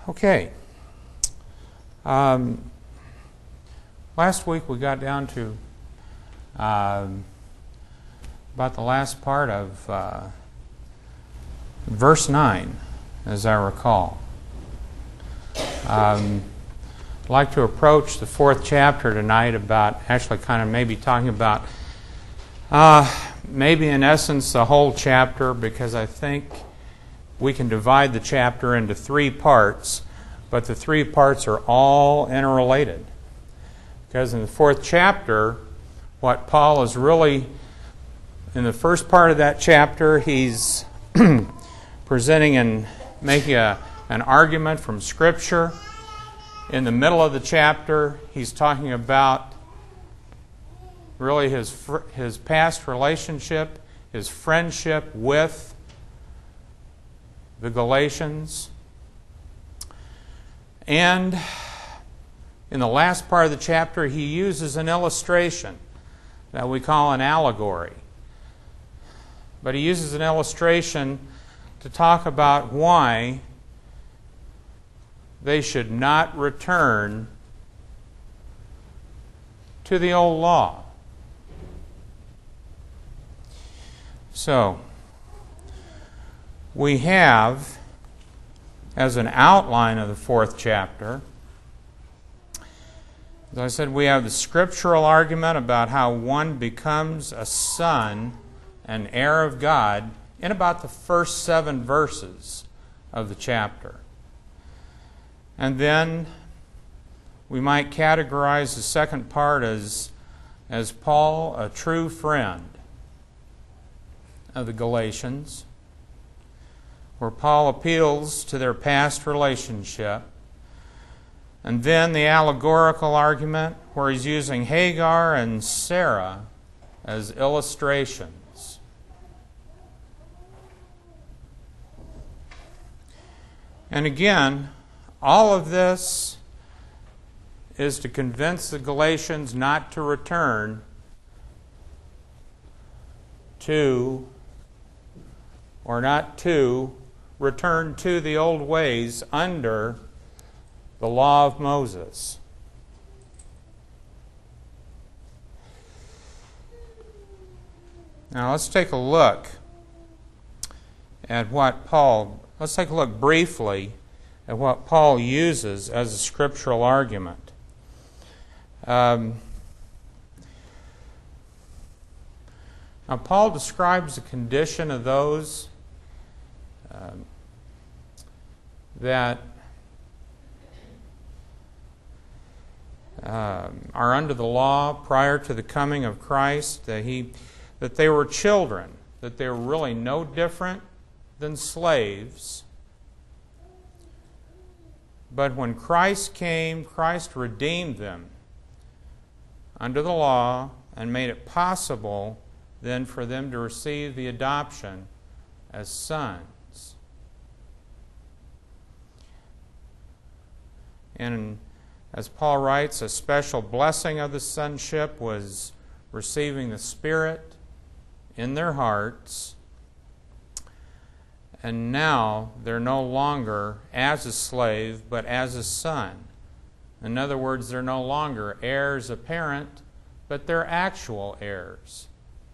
Okay. Last week we got down to about the last part of verse 9, as I recall. I'd like to approach the fourth chapter tonight about actually kind of maybe talking about maybe in essence the whole chapter, because I think we can divide the chapter into three parts, but the three parts are all interrelated. Because in the fourth chapter, what Paul is really, in the first part of that chapter, he's presenting and making an argument from Scripture. In the middle of the chapter, he's talking about really his past relationship, his friendship with the Galatians. And in the last part of the chapter, he uses an illustration that we call an allegory. But he uses an illustration to talk about why they should not return to the old law. So, we have, as an outline of the fourth chapter, as I said, we have the scriptural argument about how one becomes a son, an heir of God, in about the first 7 verses of the chapter. And then we might categorize the second part as Paul, a true friend of the Galatians, where Paul appeals to their past relationship. And then the allegorical argument, where he's using Hagar and Sarah as illustrations. And again, all of this is to convince the Galatians not to return to, or not to return to the old ways under the law of Moses. Now let's take a look at let's take a look briefly at what Paul uses as a scriptural argument. Now Paul describes the condition of those that are under the law prior to the coming of Christ, that they were children, that they were really no different than slaves. But when Christ came, Christ redeemed them under the law and made it possible then for them to receive the adoption as sons. And as Paul writes, a special blessing of the sonship was receiving the Spirit in their hearts. And now they're no longer as a slave, but as a son. In other words, they're no longer heirs apparent, but they're actual heirs.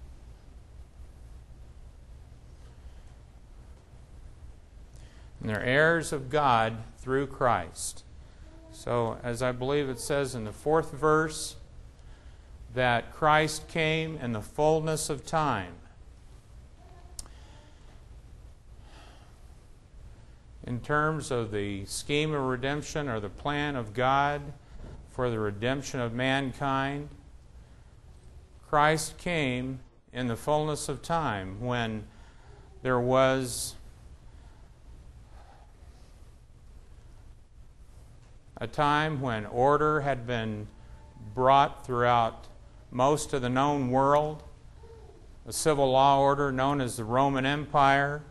And they're heirs of God through Christ. So, as I believe it says in the 4th verse, that Christ came in the fullness of time. In terms of the scheme of redemption or the plan of God for the redemption of mankind, Christ came in the fullness of time when there was a time when order had been brought throughout most of the known world, a civil law order known as the Roman Empire.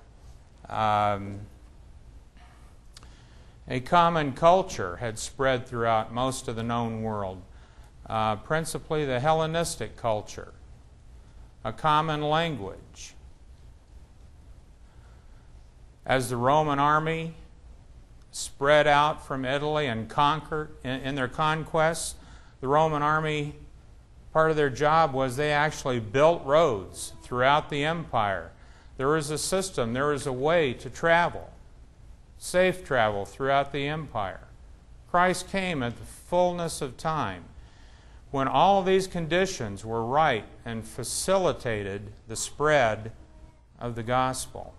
A common culture had spread throughout most of the known world, principally the Hellenistic culture, a common language. As the Roman army spread out from Italy and conquered in their conquests, the Roman army, part of their job was they actually built roads throughout the empire. There was a system, there was a way to travel, safe travel throughout the empire. Christ came at the fullness of time, when all these conditions were right and facilitated the spread of the gospel.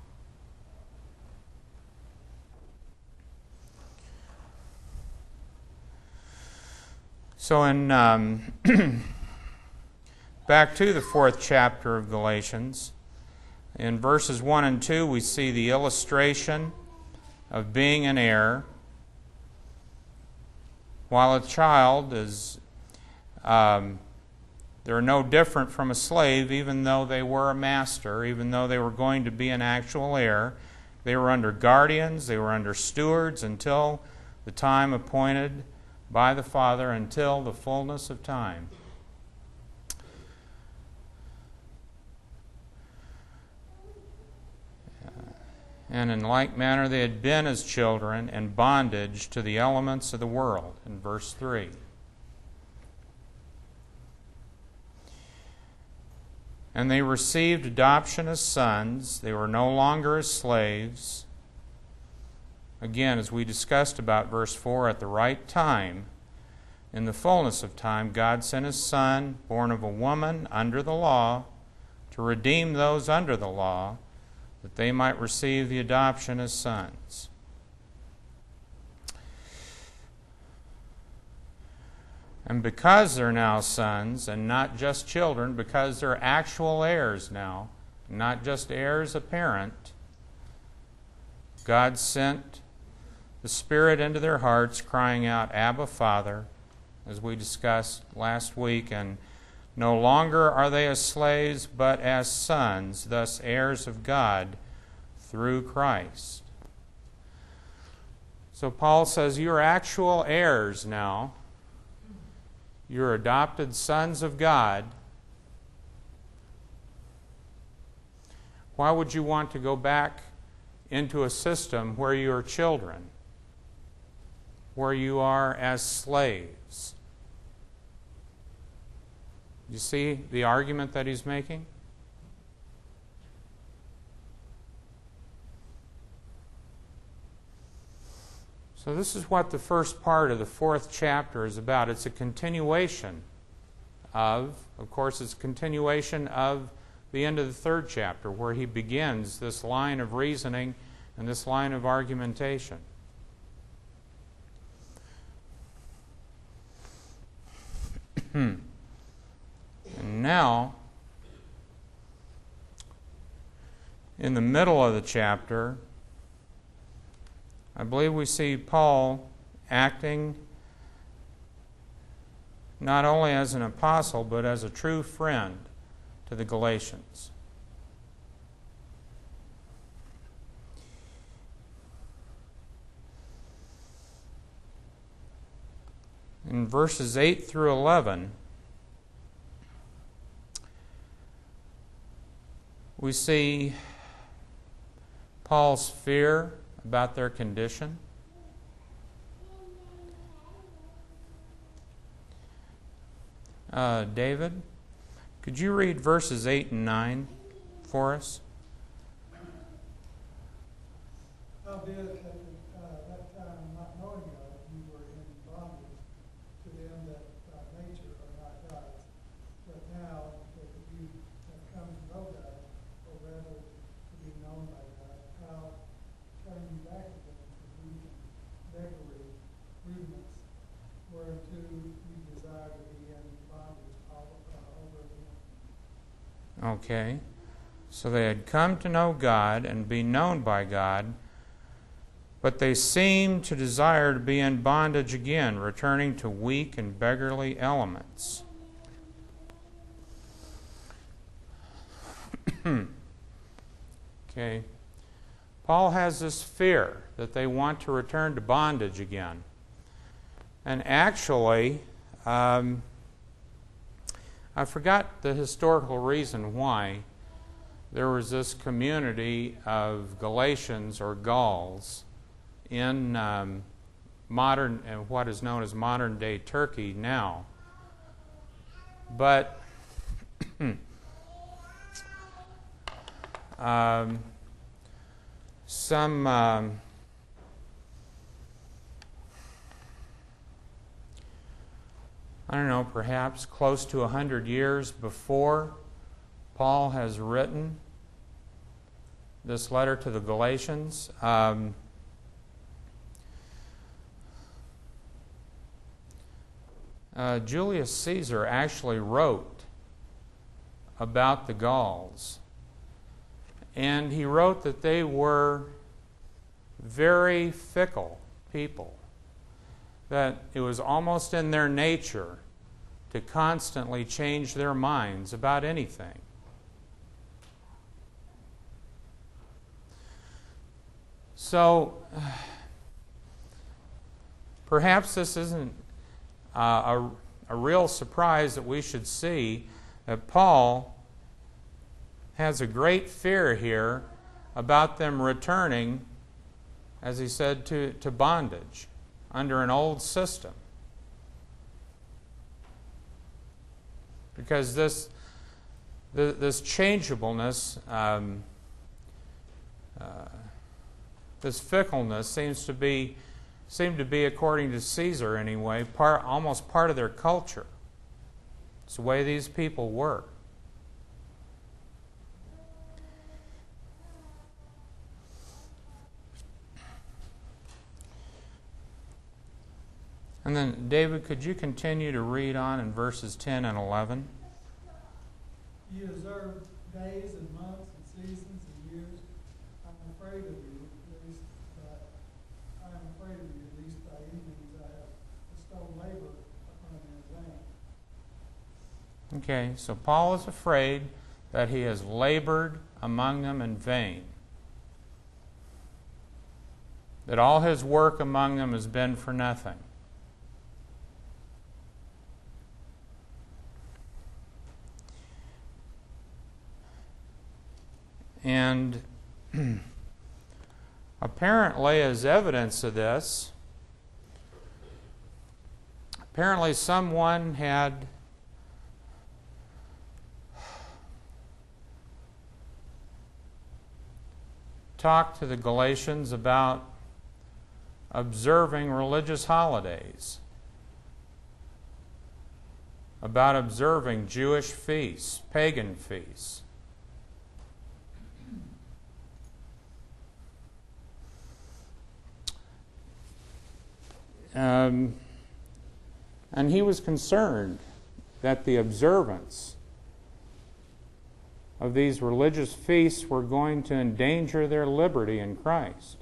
So in back to the 4th chapter of Galatians, in verses 1 and 2 we see the illustration of being an heir. While a child is they're no different from a slave, even though they were a master, even though they were going to be an actual heir. They were under guardians, they were under stewards until the time appointed by the Father, until the fullness of time. And in like manner they had been as children in bondage to the elements of the world, in verse 3. And they received adoption as sons. They were no longer as slaves. Again, as we discussed about verse 4, at the right time, in the fullness of time, God sent His Son, born of a woman under the law, to redeem those under the law, that they might receive the adoption as sons. And because they're now sons, and not just children, because they're actual heirs now, not just heirs apparent, God sent the Spirit into their hearts, crying out, Abba, Father, as we discussed last week, and no longer are they as slaves, but as sons, thus heirs of God through Christ. So Paul says, you're actual heirs now. You're adopted sons of God. Why would you want to go back into a system where you are children, where you are as slaves? You see the argument that he's making? So this is what the first part of the 4th chapter is about. It's a continuation of course, it's a continuation of the end of the 3rd chapter, where he begins this line of reasoning and this line of argumentation. And now, in the middle of the chapter, I believe we see Paul acting not only as an apostle, but as a true friend to the Galatians. In verses 8 through 11, we see Paul's fear about their condition. David, could you read verses 8 and 9 for us? Howbeit at that time, not knowing God, you were in bondage to them that by nature are not God's. But now that you have come to know God, or rather to be known by God, how turn you back again to greed and beggary, rudiments, whereunto you desire to be in bondage over again. Okay. So they had come to know God and be known by God, but they seemed to desire to be in bondage again, returning to weak and beggarly elements. Okay. Paul has this fear that they want to return to bondage again. And actually, I forgot the historical reason why there was this community of Galatians or Gauls in what is known as modern-day Turkey now. But some I don't know, perhaps close to 100 years before Paul has written this letter to the Galatians, Julius Caesar actually wrote about the Gauls. And he wrote that they were very fickle people, that it was almost in their nature to constantly change their minds about anything. So, perhaps this isn't a real surprise that we should see that Paul has a great fear here about them returning, as he said, to bondage under an old system. Because this changeableness, this fickleness seem to be, according to Caesar anyway, almost part of their culture. It's the way these people work. And then, David, could you continue to read on in verses 10 and 11? You observe days and months and seasons and years. I'm afraid of you, at least I am afraid of you, at least by any means I have bestowed labor upon you in vain. Okay, so Paul is afraid that he has labored among them in vain. That all his work among them has been for nothing. And apparently, as evidence of this, apparently someone had talked to the Galatians about observing religious holidays, about observing Jewish feasts, pagan feasts. And he was concerned that the observance of these religious feasts were going to endanger their liberty in Christ.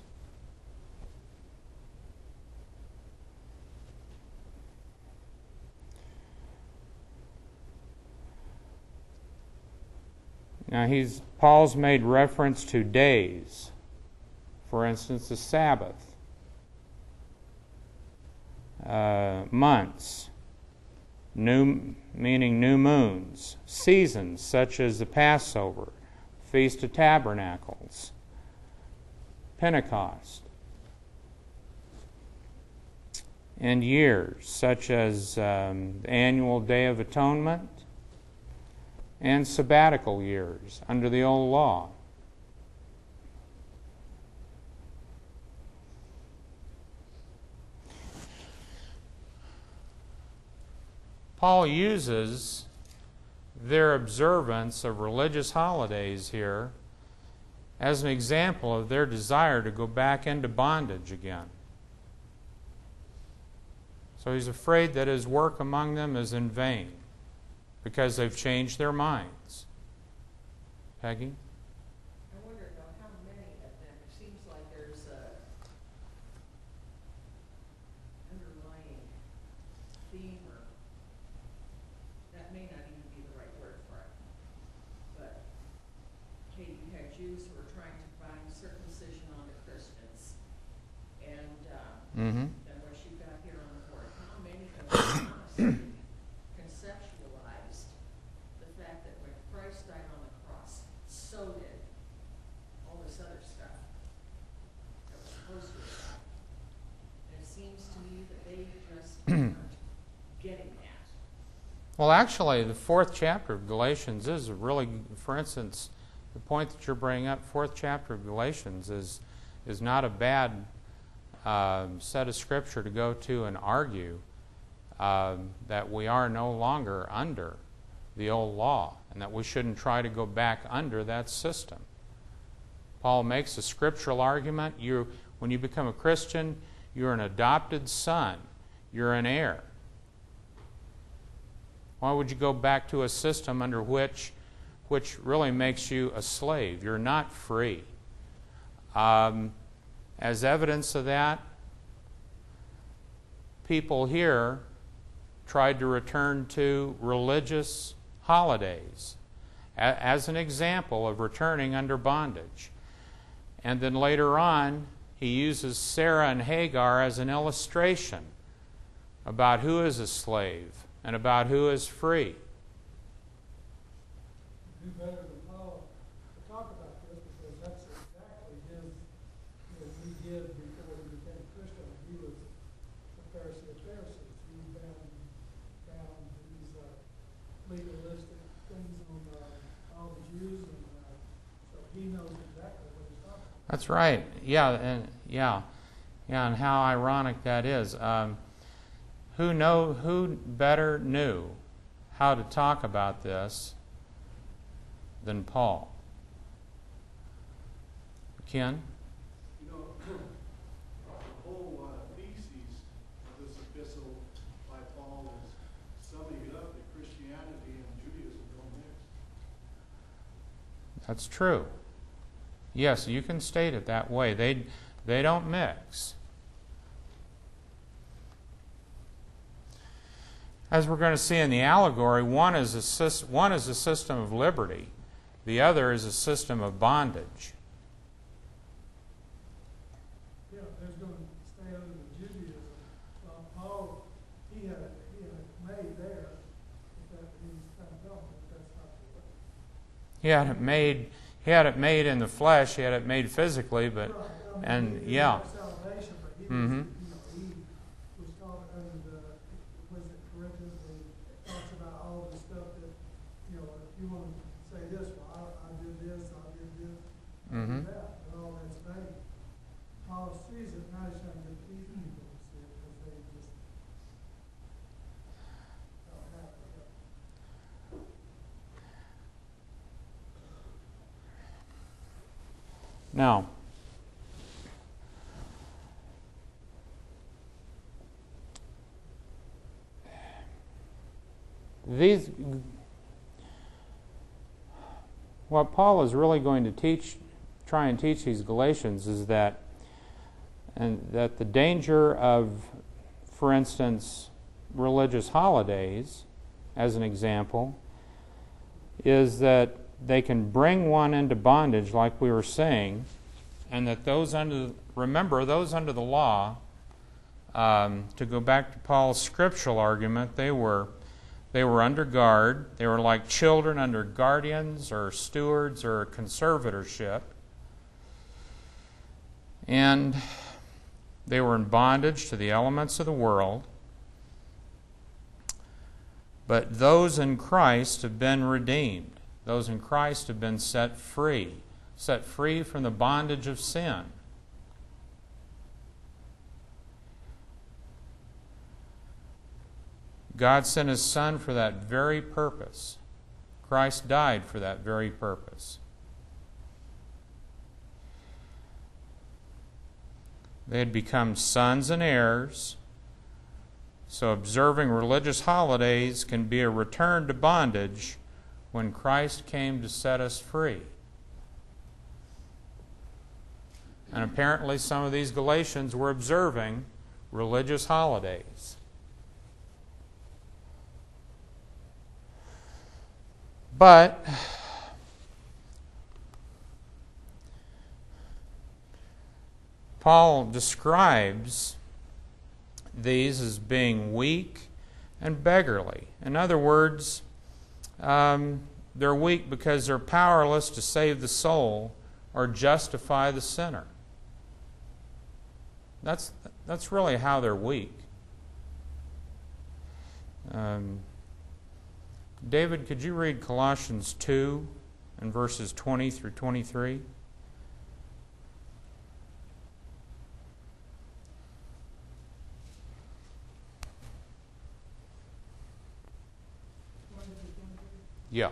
Now Paul's made reference to days. For instance, the Sabbath. Months, meaning new moons, seasons such as the Passover, Feast of Tabernacles, Pentecost, and years such as the annual Day of Atonement and sabbatical years under the old law. Paul uses their observance of religious holidays here as an example of their desire to go back into bondage again. So he's afraid that his work among them is in vain because they've changed their minds. Peggy? I wonder how many of them, it seems like there's a underlying theme, or that may not even be the right word for it, but hey, you had Jews who were trying to find circumcision on the Christians, and then what you got here on the board, how many of them honestly conceptualized the fact that when Christ died on the cross, so did all this other stuff that was supposed to have happened. Well, actually, the 4th chapter of Galatians is really, for instance, the point that you're bringing up, 4th chapter of Galatians is not a bad set of Scripture to go to and argue that we are no longer under the old law and that we shouldn't try to go back under that system. Paul makes a scriptural argument. When you become a Christian, you're an adopted son. You're an heir. Why would you go back to a system under which really makes you a slave? You're not free. As evidence of that, people here tried to return to religious holidays as an example of returning under bondage. And then later on, he uses Sarah and Hagar as an illustration about who is a slave and about who is free. Do better than Paul to talk about this, because that's exactly what he did before he became a Christian. He was a Pharisee of Pharisees. He found these legalistic things on all the Jews, and so he knows exactly what he's talking about. That's right. And how ironic that is. Who better knew how to talk about this than Paul? Ken? You know, the whole thesis of this epistle by Paul is summing it up that Christianity and Judaism don't mix. That's true. Yes, you can state it that way. They don't mix. As we're going to see in the allegory, one is a system of liberty. The other is a system of bondage. Yeah, there's going to stay under the Judaism. Paul, he had it made there, but he's kind of telling that that's not the way. He had it made in the flesh. He had it made physically, but Right. He Salvation, but he Mm-hmm. he was taught under the, was it Corinthians, where it talks about all the stuff that, if you want to say this, well, I did this, I did this, I Mm-hmm. did that, and all that's vague. Paul sees it, now he's trying to get these people to see it, because they just don't have it. Now, what Paul is really going to try and teach these Galatians is that the danger of, for instance, religious holidays, as an example, is that they can bring one into bondage, like we were saying, and that those under the law, to go back to Paul's scriptural argument, they were under guard. They were like children under guardians or stewards or conservatorship. And they were in bondage to the elements of the world. But those in Christ have been redeemed. Those in Christ have been set free from the bondage of sin. God sent His Son for that very purpose. Christ died for that very purpose. They had become sons and heirs, so observing religious holidays can be a return to bondage when Christ came to set us free. And apparently some of these Galatians were observing religious holidays. But Paul describes these as being weak and beggarly. In other words, they're weak because they're powerless to save the soul or justify the sinner. That's David, could you read Colossians 2 and verses 20 through 23? Yeah.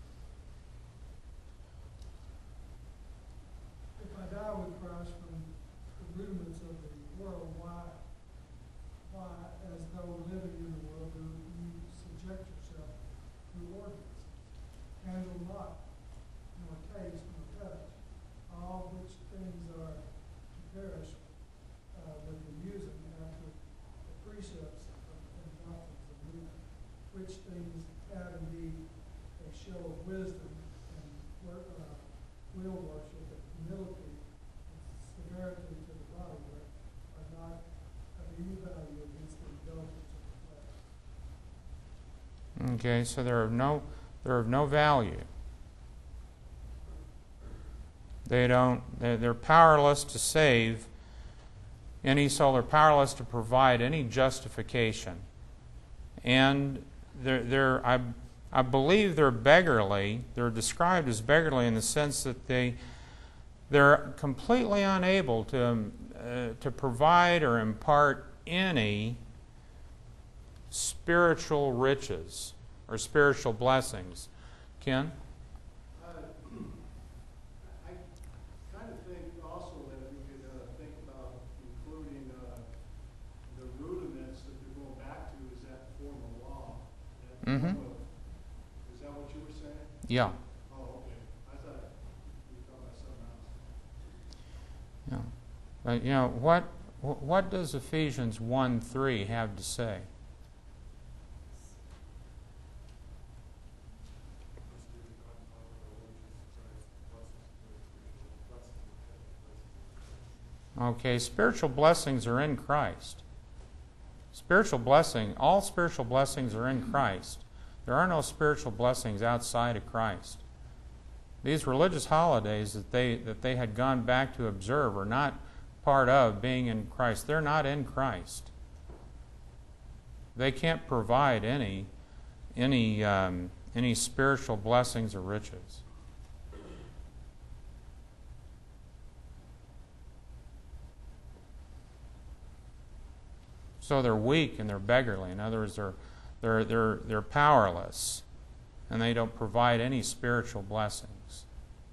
If I die with Christ from the rudiments of the world, why, as though living in the world, do you subject yourself to ordinances? Handle not, nor taste, nor touch, all which things are to perish with the using after the precepts and doctrines of men, which things have indeed a show of wisdom and will worship and humility and severity to the body, but are not of any value against the indulgence of the flesh. Okay, so they're of no value. They're powerless to save any soul. They're powerless to provide any justification. And I believe they're beggarly. They're described as beggarly in the sense that they're completely unable to provide or impart any spiritual riches or spiritual blessings. Ken? I kind of think also that we could think about including the rudiments that they're going back to is that form of law. That form of, is that what you were saying? Yeah. Oh, okay. I thought you were talking about something else. Yeah. But what does Ephesians 1:3 have to say? Okay, spiritual blessings are in Christ. All spiritual blessings are in Christ. There are no spiritual blessings outside of Christ. These religious holidays that they had gone back to observe are not part of being in Christ. They're not in Christ. They can't provide any spiritual blessings or riches. So they're weak and they're beggarly. In other words, they're powerless, and they don't provide any spiritual blessings.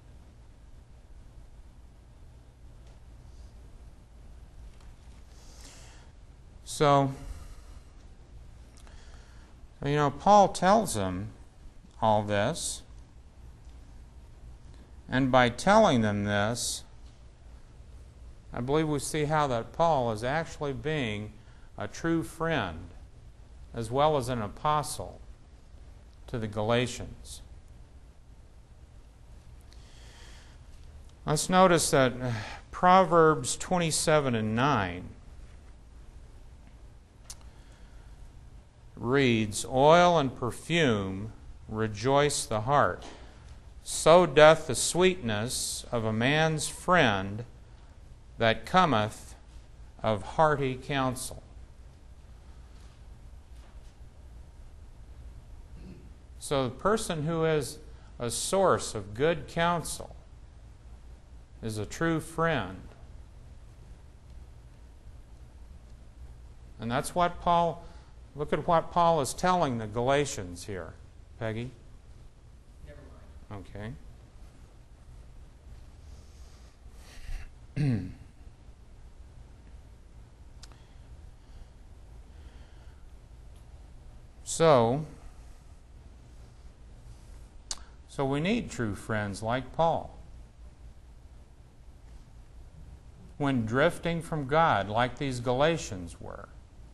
So, Paul tells them all this, and by telling them this, I believe we see how that Paul is actually being a true friend as well as an apostle to the Galatians. Let's notice that Proverbs 27:9 reads, "Oil and perfume rejoice the heart. So doth the sweetness of a man's friend that cometh of hearty counsel." So the person who is a source of good counsel is a true friend. And that's what look at what Paul is telling the Galatians here. Peggy? Never mind. Okay. So we need true friends like Paul. When drifting from God, like these Galatians were.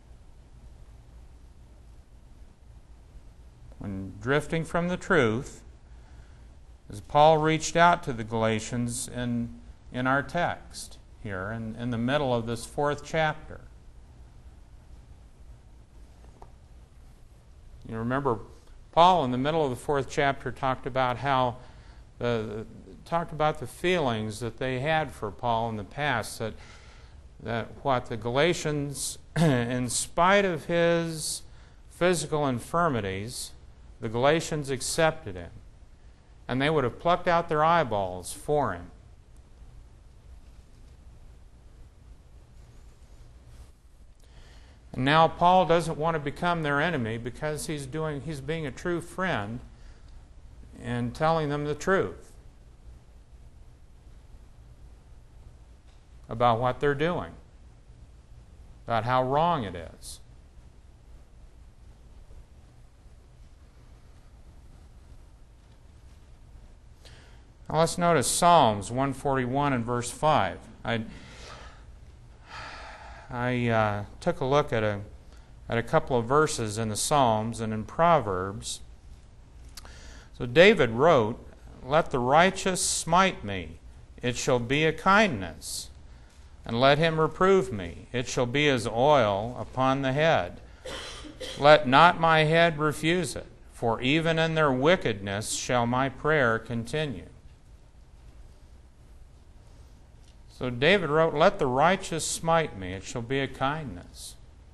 When drifting from the truth, as Paul reached out to the Galatians in our text here, in the middle of this 4th chapter. You remember, Paul, in the middle of the 4th chapter, talked about the feelings that they had for Paul in the past. That what the Galatians, in spite of his physical infirmities, the Galatians accepted him, and they would have plucked out their eyeballs for him. And now Paul doesn't want to become their enemy because he's being a true friend and telling them the truth about what they're doing, about how wrong it is. Now let's notice Psalms 141 and verse 5. I took a look at a couple of verses in the Psalms and in Proverbs. So David wrote, "Let the righteous smite me, it shall be a kindness, and let him reprove me, it shall be as oil upon the head. Let not my head refuse it, for even in their wickedness shall my prayer continue." So David wrote, "Let the righteous smite me, it shall be a kindness."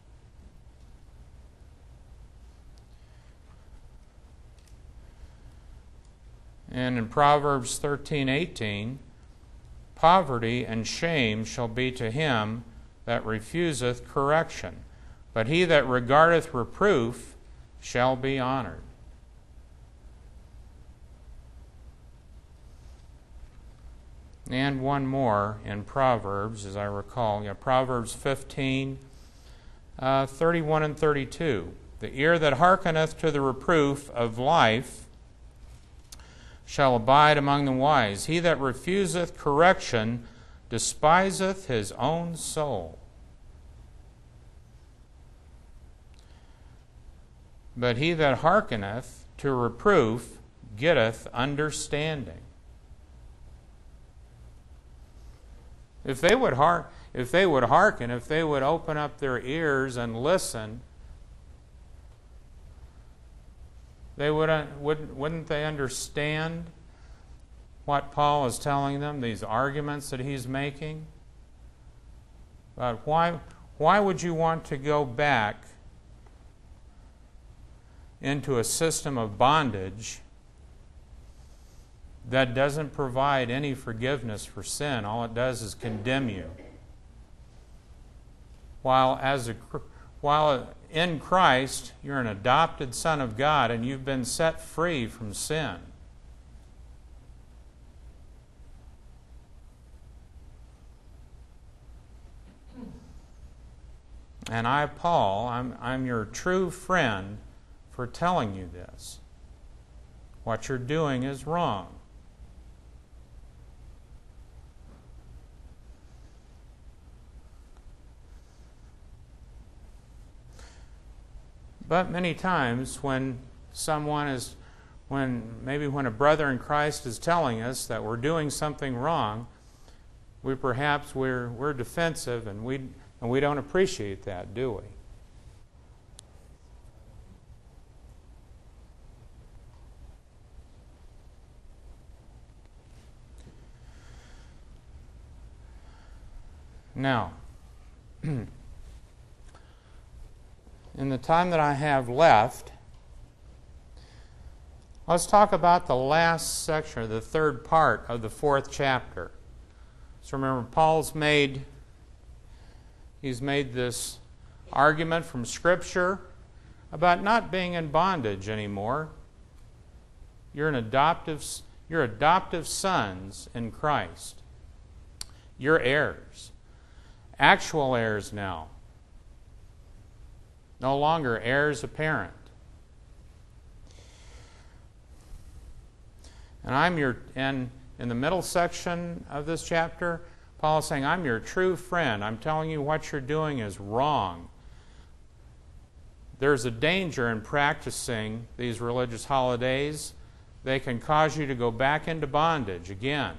And in Proverbs 13:18, "Poverty and shame shall be to him that refuseth correction, but he that regardeth reproof shall be honored." And one more in Proverbs, as I recall. Proverbs 15, 31 and 32. "The ear that hearkeneth to the reproof of life shall abide among the wise. He that refuseth correction despiseth his own soul. But he that hearkeneth to reproof getteth understanding." If they would hearken, if they would open up their ears and listen, wouldn't they understand what Paul is telling them, these arguments that he's making? But why would you want to go back into a system of bondage that doesn't provide any forgiveness for sin? All it does is condemn you. While in Christ, you're an adopted son of God and you've been set free from sin. And I, Paul, I'm your true friend for telling you this. What you're doing is wrong. But many times when when a brother in Christ is telling us that we're doing something wrong, we're defensive and we don't appreciate that, do we? Now, in the time that I have left, let's talk about the last section, or the third part of the 4th chapter. So remember, he's made this argument from Scripture about not being in bondage anymore. You're adoptive sons in Christ. You're heirs. Actual heirs now. No longer heirs apparent. And in the middle section of this chapter, Paul is saying, I'm your true friend. I'm telling you what you're doing is wrong. There's a danger in practicing these religious holidays. They can cause you to go back into bondage again.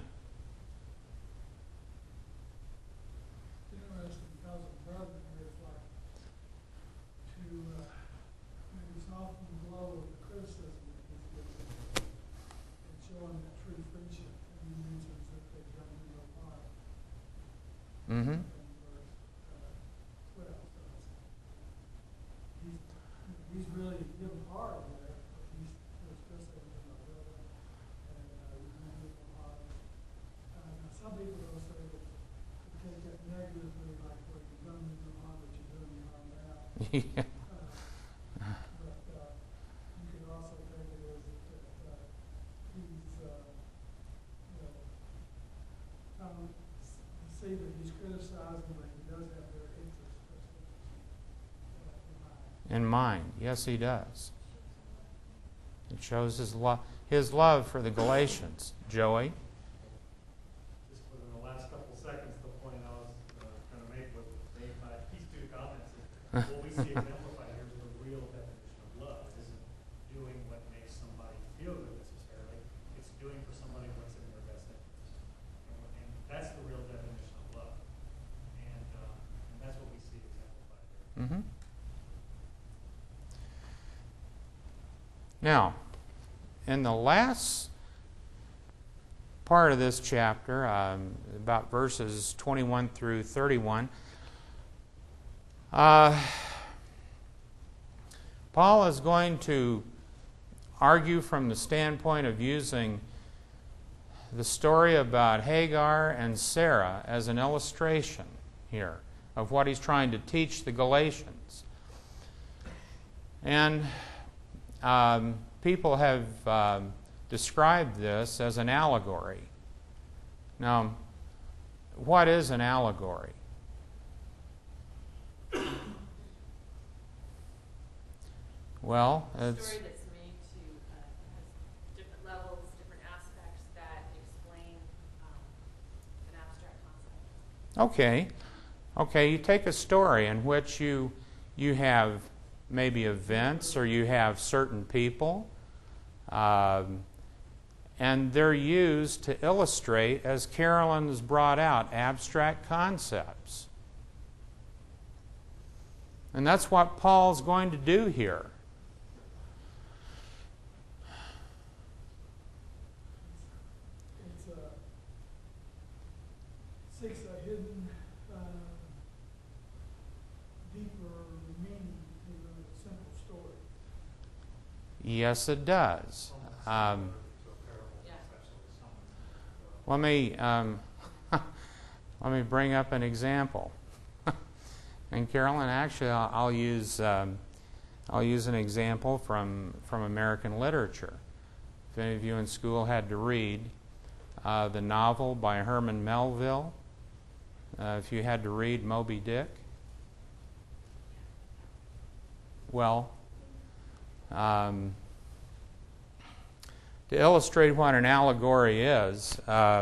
Mm-hmm. He's really given hard there, but he's Yeah. But you can also think it is that he's, you know, see that he's criticizing, but he does have their interest in mind. In mind. Yes, he does. It shows his love for the Galatians. Joey? Just within the last couple seconds, the point I was going to make was made by these two comments. What we see exemplified here is the real definition of love. It isn't doing what makes somebody feel good necessarily. It's doing for somebody what's in their best interest. And that's the real definition of love. And that's what we see exemplified here. Mm-hmm. Now, in the last part of this chapter, about verses 21 through 31, Paul is going to argue from the standpoint of using the story about Hagar and Sarah as an illustration here of what he's trying to teach the Galatians. And people have described this as an allegory. Now, what is an allegory? Well, A it's story that's made to has different levels, different aspects that explain an abstract concept. okay. Okay, you take a story in which you have maybe events or you have certain people, and they're used to illustrate, as Carolyn has brought out, abstract concepts. And that's what Paul's going to do here. It's seeks a hidden, deeper meaning in a simple story. Yes, it does. Yeah. Let me let me bring up an example. And Carolyn, actually, I'll use an example from American literature. If any of you in school had to read the novel by Herman Melville, if you had to read Moby Dick, well, to illustrate what an allegory is,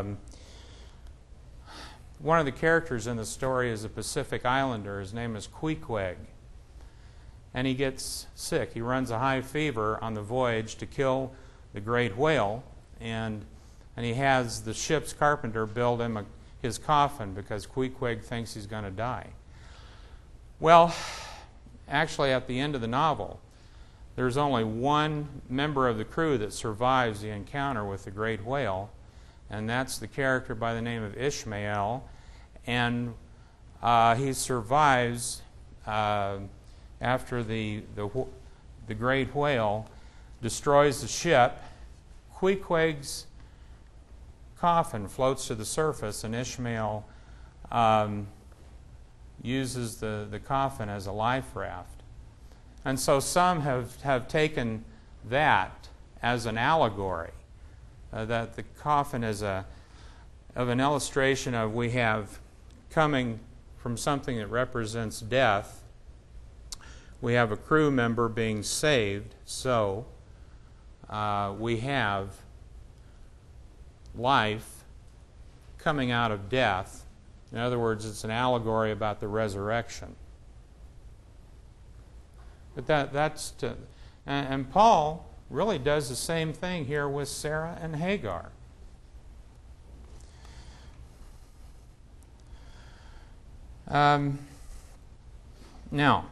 one of the characters in the story is a Pacific Islander. His name is Queequeg. And he gets sick. He runs a high fever on the voyage to kill the great whale, and he has the ship's carpenter build him his coffin because Queequeg thinks he's going to die. Well, actually, at the end of the novel, there's only one member of the crew that survives the encounter with the great whale, and that's the character by the name of Ishmael. And he survives after the great whale destroys the ship. Queequeg's coffin floats to the surface, and Ishmael uses the coffin as a life raft. And so some have taken that as an allegory, that the coffin is of an illustration of we have coming from something that represents death. We have a crew member being saved, so we have life coming out of death. In other words, it's an allegory about the resurrection. But and Paul really does the same thing here with Sarah and Hagar. Now,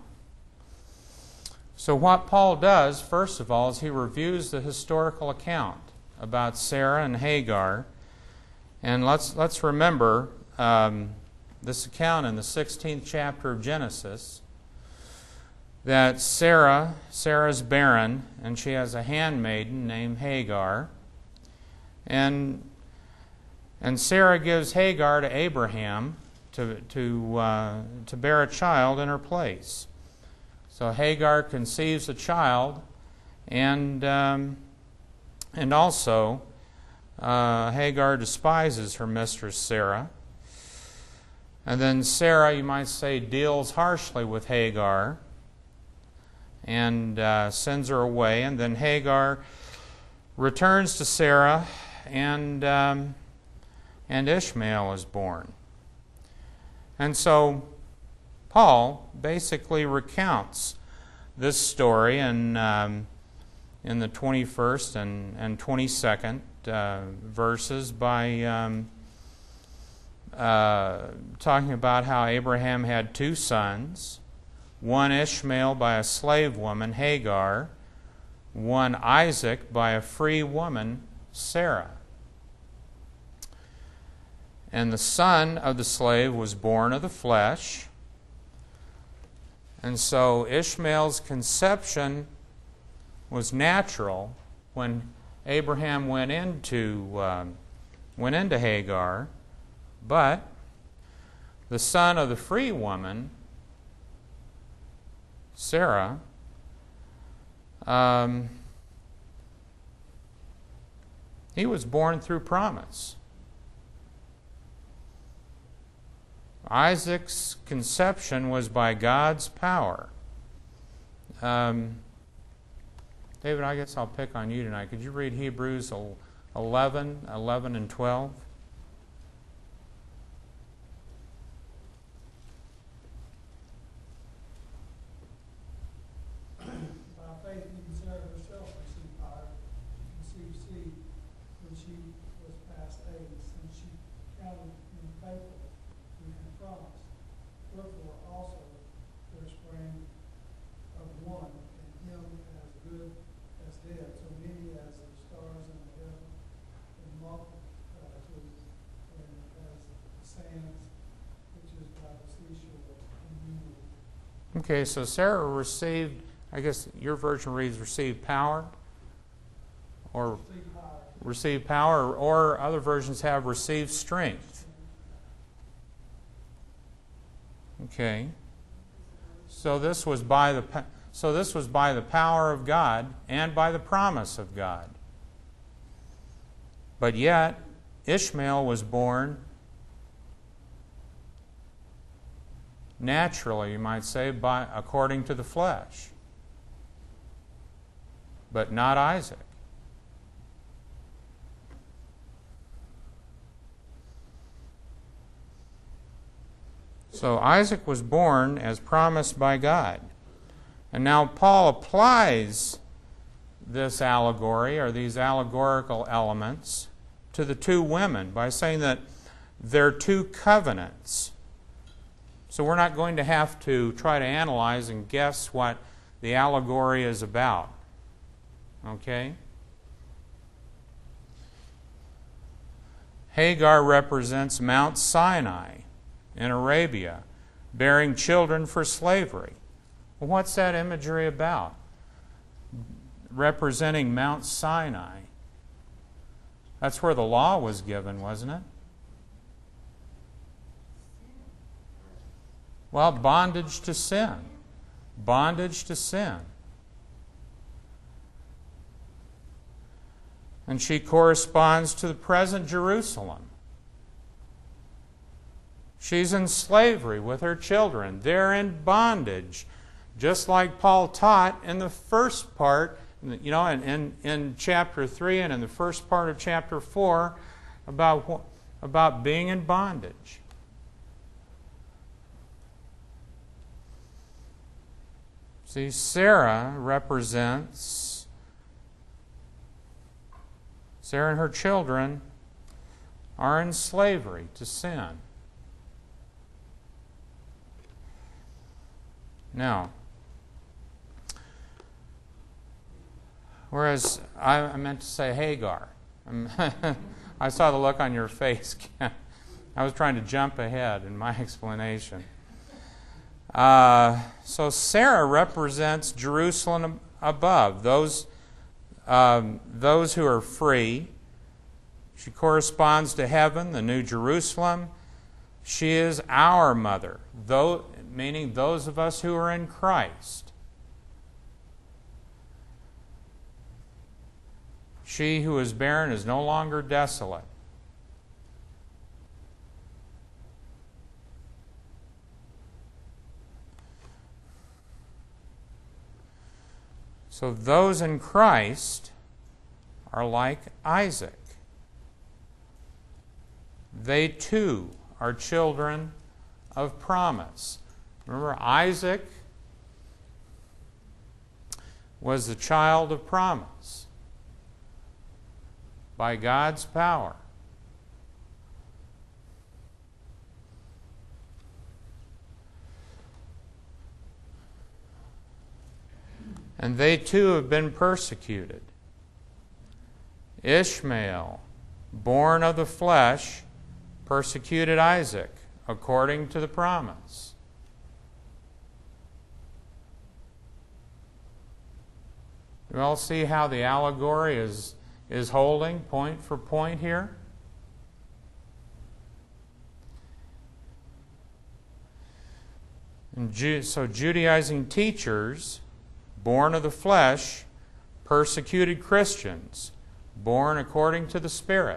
so what Paul does, first of all, is he reviews the historical account about Sarah and Hagar. And let's remember this account in the 16th chapter of Genesis, that Sarah's barren, and she has a handmaiden named Hagar. And Sarah gives Hagar to Abraham to bear a child in her place. So Hagar conceives a child, and also Hagar despises her mistress Sarah. And then Sarah, you might say, deals harshly with Hagar and sends her away. And then Hagar returns to Sarah, and Ishmael is born. And so Paul basically recounts this story in the 21st and 22nd verses by talking about how Abraham had two sons, one Ishmael by a slave woman, Hagar, one Isaac by a free woman, Sarah. And the son of the slave was born of the flesh. And so Ishmael's conception was natural when Abraham went into Hagar, but the son of the free woman, Sarah, he was born through promise. Isaac's conception was by God's power. David, I guess I'll pick on you tonight. Could you read Hebrews 11 and 12? By faith, even Sarah herself received power to conceive seed when she was past age, since she counted him faithful who had promised. Wherefore also there sprang of one, and him as good as dead, so many as the stars in the heaven, and multitude, and as the sands which is by the seashore innumerable. Okay, so Sarah received, I guess your version reads received power, or received power, or other versions have received strength. Okay. So this was by the power of God and by the promise of God. But yet Ishmael was born naturally, you might say, according to the flesh, but not Isaac. So Isaac was born as promised by God. And now Paul applies this allegory, or these allegorical elements, to the two women by saying that they're two covenants. So we're not going to have to try to analyze and guess what the allegory is about. Okay? Hagar represents Mount Sinai in Arabia, bearing children for slavery. Well, what's that imagery about? Representing Mount Sinai. That's where the law was given, wasn't it? Well, bondage to sin. Bondage to sin. And she corresponds to the present Jerusalem. She's in slavery with her children. They're in bondage. Just like Paul taught in the first part, in chapter 3 and in the first part of chapter 4, about being in bondage. See, Sarah and her children are in slavery to sin. Now, whereas I meant to say Hagar. I saw the look on your face. I was trying to jump ahead in my explanation. So Sarah represents Jerusalem above, those who are free. She corresponds to heaven, the New Jerusalem. She is our mother, meaning those of us who are in Christ. She who is barren is no longer desolate. So those in Christ are like Isaac. They too are children of promise. Remember, Isaac was the child of promise by God's power. And they too have been persecuted. Ishmael, born of the flesh, persecuted Isaac according to the promise. You all see how the allegory is holding point for point here? And so Judaizing teachers, born of the flesh, persecuted Christians, born according to the Spirit.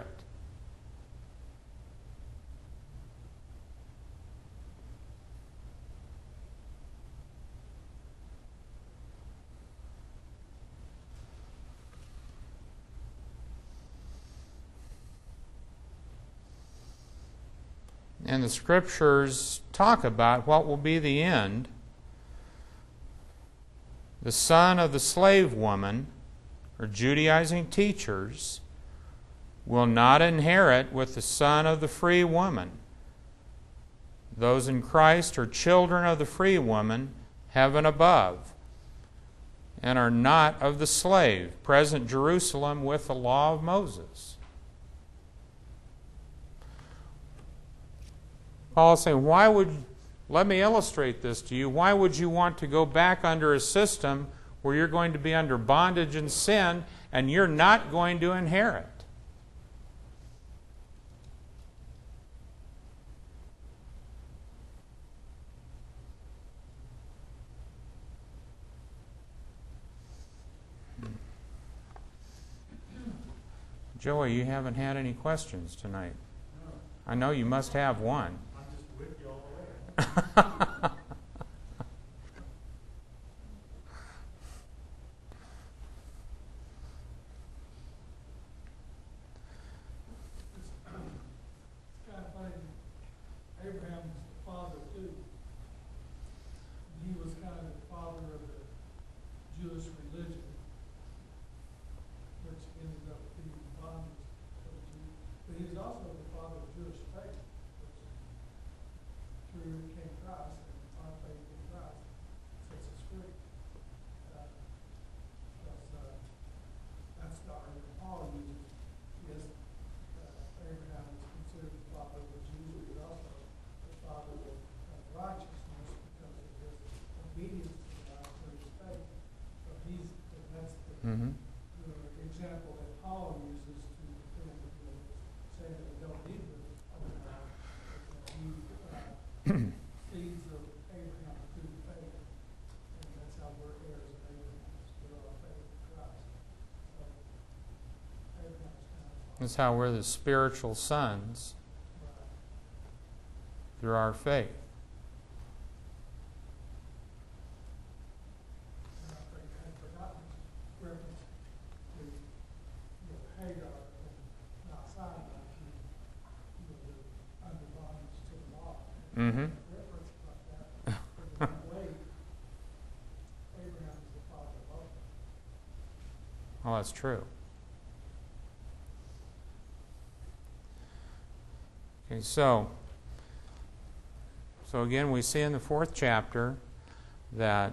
And the Scriptures talk about what will be the end. The son of the slave woman, or Judaizing teachers, will not inherit with the son of the free woman. Those in Christ are children of the free woman, heaven above, and are not of the slave, present Jerusalem with the law of Moses. Paul is saying, let me illustrate this to you. Why would you want to go back under a system where you're going to be under bondage and sin and you're not going to inherit? Joey, you haven't had any questions tonight. I know you must have one. I'm just with you all the way. It's kind of funny, Abraham's the father too. He was kind of the father of the Jewish religion, which ended up being bondage for the Jews. But he was also the father of Jewish faith, which through came Christ, and our faith in Christ sets us free. Because that's the argument Paul uses. Yes, Abraham was considered the father of the Jews, but also the father of righteousness because of his obedience to God through his faith. So that's the example that Paul uses to defend saying that we don't need to own God. He feeds of Abraham through faith, and that's how we're heirs of Abraham, through our faith in Christ. So Abraham is kind of That's how we're the spiritual sons through our faith. And I think I had forgotten reference to Hagar and Mount Sinai, under bondage to the law. Mm-hmm. Reference like that. But in that way, Abraham is the father of both. Oh, that's true. Okay, so again, we see in the 4th chapter that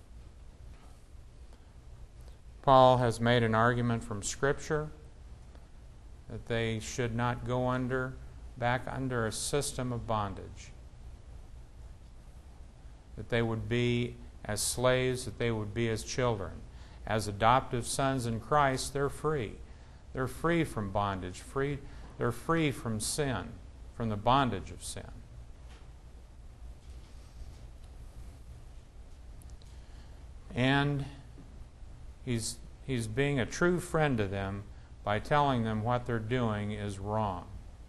Paul has made an argument from Scripture that they should not go back under a system of bondage. That they would be as slaves, that they would be as children. As adoptive sons in Christ, they're free. They're free from bondage. They're free from sin, from the bondage of sin. And he's being a true friend to them by telling them what they're doing is wrong.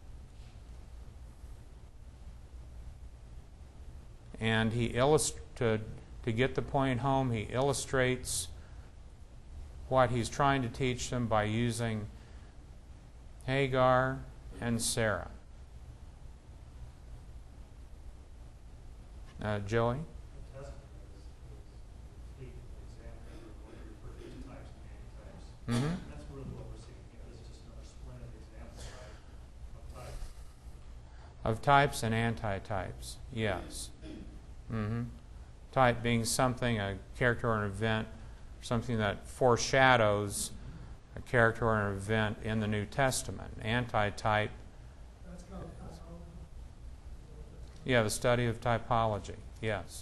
And to get the point home, he illustrates what he's trying to teach them by using Hagar and Sarah. Joey? The Testament is a complete example of what you refer to as types and antitypes. Mm-hmm. That's really what we're seeing here. This is just another splendid example, right, of types. Of types and antitypes, yes. Mm-hmm. Type being something, a character or an event, something that foreshadows a character or an event in the New Testament. Antitype, That's called typology. yeah, the study of typology, yes.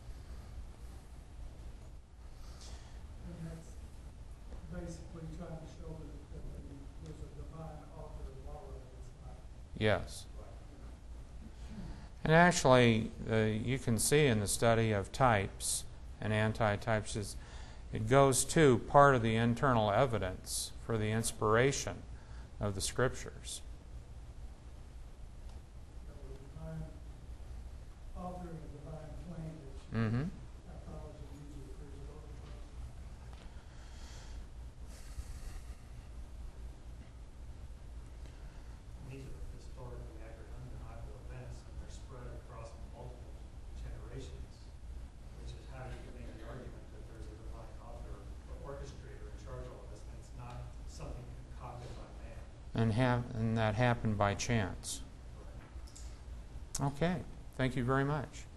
And that's basically trying to show that there's a divine author of all of it. It's not. Yes. And actually, you can see in the study of types and antitypes, it goes to part of the internal evidence for the inspiration of the Scriptures. The divine author and the divine plan that Mm-hmm. typology usually refers to. These are historically accurate, undeniable events, and they're spread across multiple generations, which is how you can make the argument that there's a divine author or orchestrator in charge of all this, and it's not something concocted by man. And that happened by chance. Okay, thank you very much.